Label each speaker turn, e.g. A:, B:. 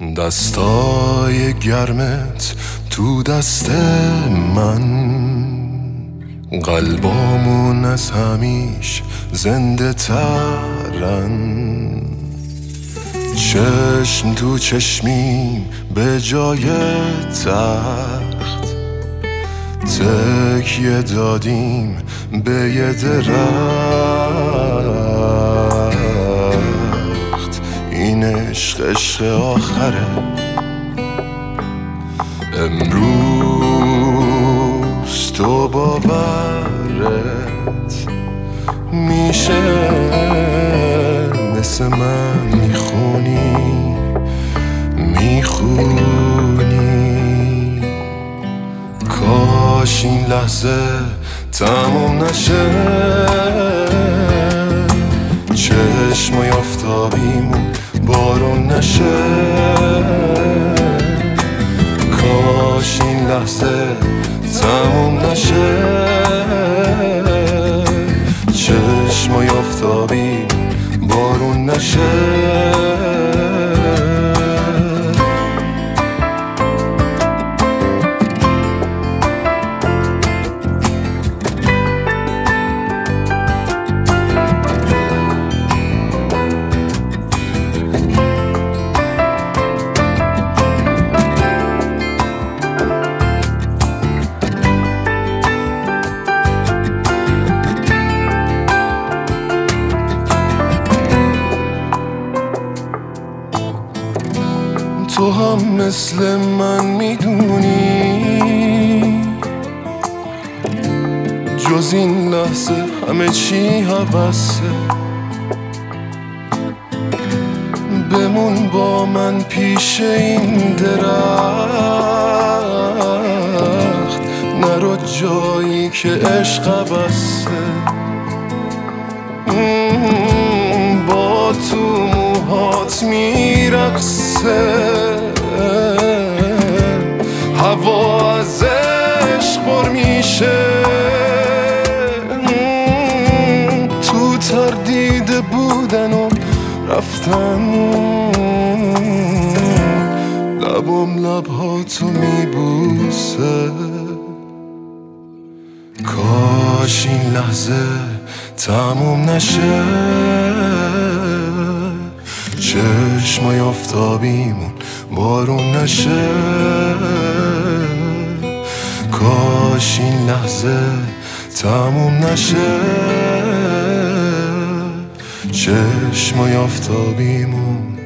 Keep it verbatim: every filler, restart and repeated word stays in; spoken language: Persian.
A: دستای گرمت تو دست من، قلبامون از همیش زنده ترن. چشم تو چشمیم به جای تخت، تکیه دادیم به یه درخت. این عشق عشق آخره، امروز تو باورت میشه مثل من میخونی میخونی. کاش این لحظه تموم نشه، چشمای آفتابیمون بارون نشه. کاش این لحظه تموم نشه، چشمای آفتابی بارون نشه. تو هم مثل من میدونی جز این لحظه همه چی هوسه. بمون با من پیش این درخت، نرو جایی که عشق بسته. با تو موهات میرقصه، هوا از عشق پر میشه. تو تردید بودن و رفتن، لبم لبهاتو میبوسه. کاش این لحظه تموم نشه، چشمای آفتابیمون بارون نشه. کاش این لحظه تموم نشه، چشمای آفتابیمون